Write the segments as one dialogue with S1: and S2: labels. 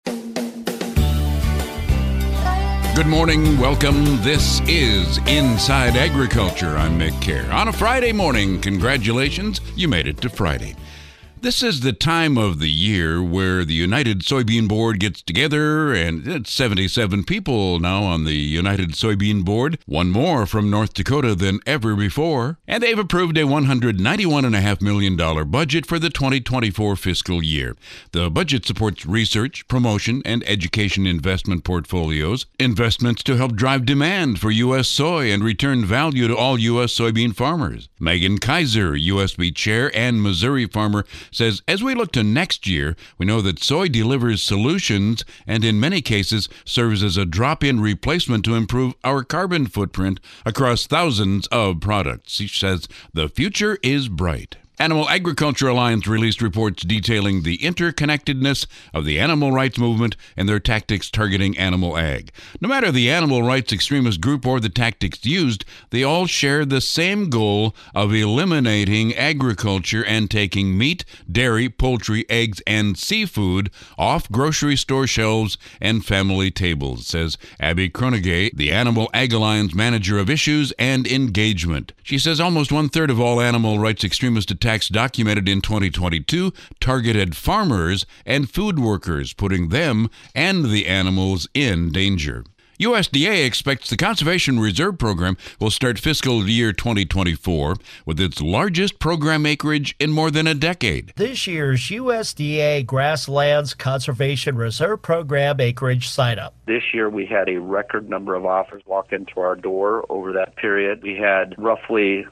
S1: Good morning. Welcome. This is Inside Agriculture. I'm Mick Kerr. On a Friday morning, congratulations, you made it to Friday. This is the time of the year where the United Soybean Board gets together, and it's 77 people now on the United Soybean Board, one more from North Dakota than ever before, and they've approved a $191.5 million budget for the 2024 fiscal year. The budget supports research, promotion, and education investment portfolios, investments to help drive demand for U.S. soy and return value to all U.S. soybean farmers. Megan Kaiser, USB chair and Missouri farmer, says, as we look to next year, we know that soy delivers solutions and in many cases serves as a drop-in replacement to improve our carbon footprint across thousands of products. She says the future is bright. Animal Agriculture Alliance released reports detailing the interconnectedness of the animal rights movement and their tactics targeting animal ag. No matter the animal rights extremist group or the tactics used, they all share the same goal of eliminating agriculture and taking meat, dairy, poultry, eggs, and seafood off grocery store shelves and family tables, says Abby Kronige, the Animal Ag Alliance manager of issues and engagement. She says almost one-third of all animal rights extremist attacks documented in 2022 targeted farmers and food workers, putting them and the animals in danger. USDA expects the Conservation Reserve Program will start fiscal year 2024 with its largest program acreage in more than a decade.
S2: This year's USDA Grasslands Conservation Reserve Program acreage sign-up.
S3: This year we had a record number of offers walk into our door over that period. We had roughly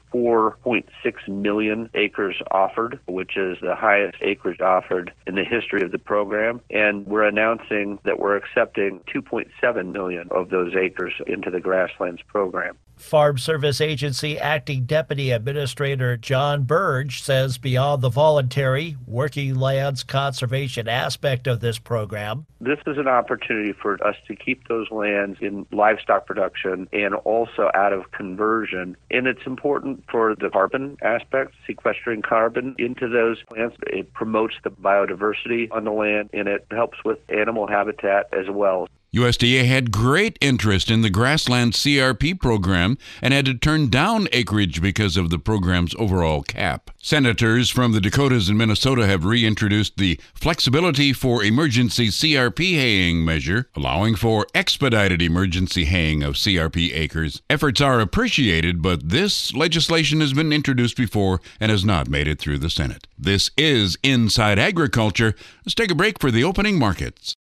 S3: 4.6 million acres offered, which is the highest acreage offered in the history of the program. And we're announcing that we're accepting 2.7 million of those acres into the Grasslands program.
S2: Farm Service Agency Acting Deputy Administrator John Burge says beyond the voluntary working lands conservation aspect of this program,
S3: this is an opportunity for us to keep those lands in livestock production and also out of conversion. And it's important for the carbon aspect, sequestering carbon into those plants. It promotes the biodiversity on the land, and it helps with animal habitat as well.
S1: USDA had great interest in the Grassland CRP program and had to turn down acreage because of the program's overall cap. Senators from the Dakotas and Minnesota have reintroduced the Flexibility for Emergency CRP Haying measure, allowing for expedited emergency haying of CRP acres. Efforts are appreciated, but this legislation has been introduced before and has not made it through the Senate. This is Inside Agriculture. Let's take a break for the opening markets.